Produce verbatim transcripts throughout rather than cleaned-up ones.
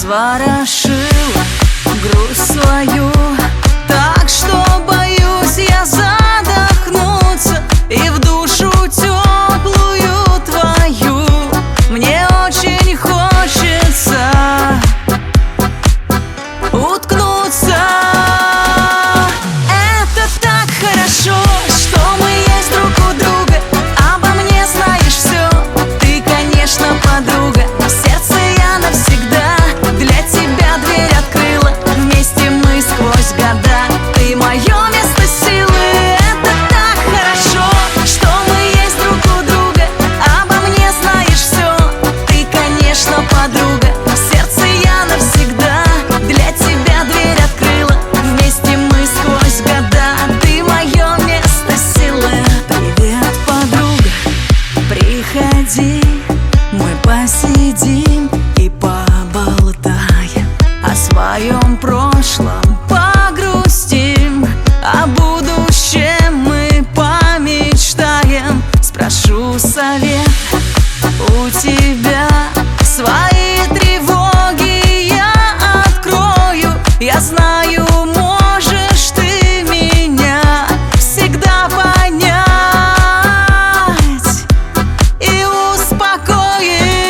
разворошила грусть свою, так что боюсь я задохнуться. И в душу теплую твою мне очень хочется уткнуться. Это так хорошо, что мы есть друг у друга. Обо мне знаешь все, ты, конечно, подруга. В сердце я навсегда для тебя дверь открыла. Вместе мы сквозь года, ты мое место силы. Это так хорошо, что мы есть друг у друга. Обо мне знаешь все, ты, конечно, подруга. В сердце я навсегда для тебя дверь открыла. Вместе мы сквозь года, ты мое место силы. Привет, подруга, приходи, мы посидим и поболтаем о своем прошлом, погрустим, о будущем мы помечтаем. Спрошу совет у тебя, свои тревоги я открою. Я знаю, можешь ты меня всегда понять и успокоить.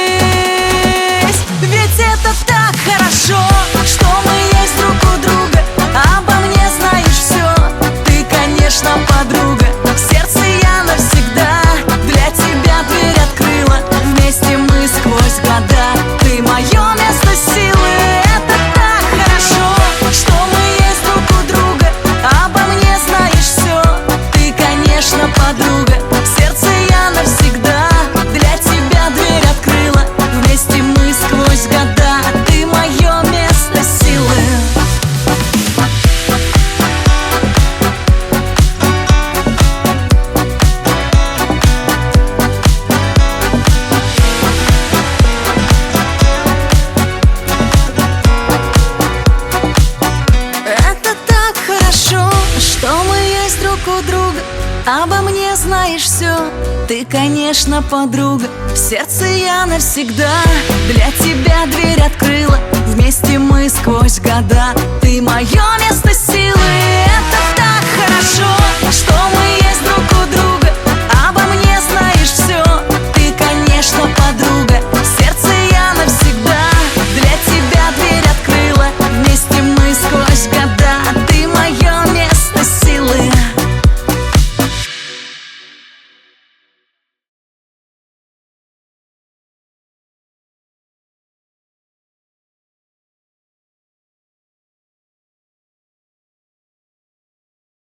Ведь это так хорошо, что мы есть друг у друга. Обо мне знаешь все, ты, конечно, подруга. В сердце я навсегда для тебя дверь открыла. Вместе мы сквозь года, ты мое место силы. Это так хорошо, что мы есть друг у друга. Обо мне знаешь все, ты, конечно, подруга. В сердце я навсегда для тебя дверь открыла. Вместе мы сквозь года, ты мое место силы. Это так хорошо, что мы есть друг у друга. Обо мне знаешь все, ты, конечно, подруга. В сердце я навсегда для тебя дверь открыла. Вместе мы сквозь года, ты мое